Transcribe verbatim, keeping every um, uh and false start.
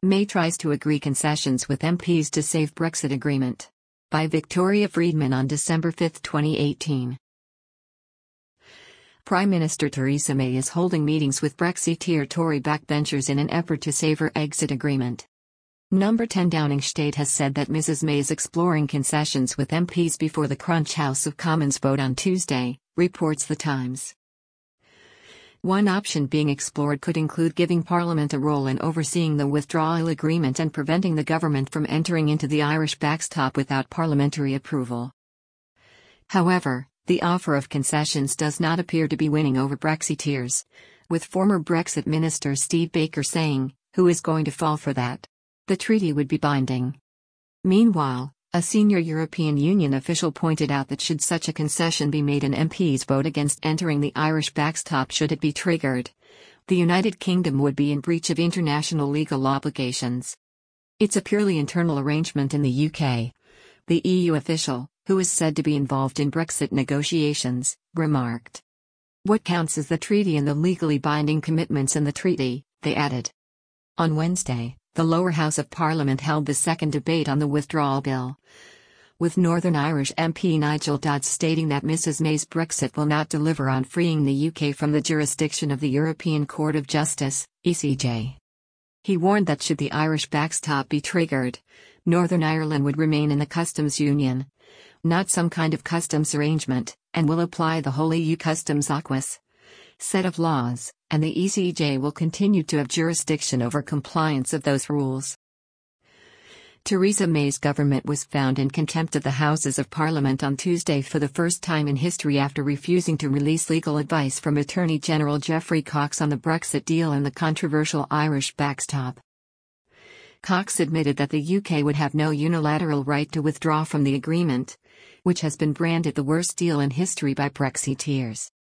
May tries to agree concessions with M Ps to save Brexit agreement. By Victoria Friedman on December fifth, twenty eighteen. Prime Minister Theresa May is holding meetings with Brexiteer Tory backbenchers in an effort to save her exit agreement. Number ten Downing Street has said that Missus May is exploring concessions with M Ps before the Crunch House of Commons vote on Tuesday, reports The Times. One option being explored could include giving Parliament a role in overseeing the withdrawal agreement and preventing the government from entering into the Irish backstop without parliamentary approval. However, the offer of concessions does not appear to be winning over Brexiteers, with former Brexit Minister Steve Baker saying, "Who is going to fall for that? The treaty would be binding." Meanwhile, a senior European Union official pointed out that should such a concession be made and M Ps vote against entering the Irish backstop should it be triggered, the United Kingdom would be in breach of international legal obligations. "It's a purely internal arrangement in the U K," the E U official, who is said to be involved in Brexit negotiations, remarked. "What counts is the treaty and the legally binding commitments in the treaty," they added. On Wednesday, the lower house of Parliament held the second debate on the withdrawal bill, with Northern Irish M P Nigel Dodds stating that Missus May's Brexit will not deliver on freeing the U K from the jurisdiction of the European Court of Justice, E C J. He warned that should the Irish backstop be triggered, Northern Ireland would remain in the customs union, not some kind of customs arrangement, and will apply the whole E U customs acquis set of laws, and the E C J will continue to have jurisdiction over compliance of those rules. Theresa May's government was found in contempt of the Houses of Parliament on Tuesday for the first time in history after refusing to release legal advice from Attorney General Geoffrey Cox on the Brexit deal and the controversial Irish backstop. Cox admitted that the U K would have no unilateral right to withdraw from the agreement, which has been branded the worst deal in history by Brexiteers.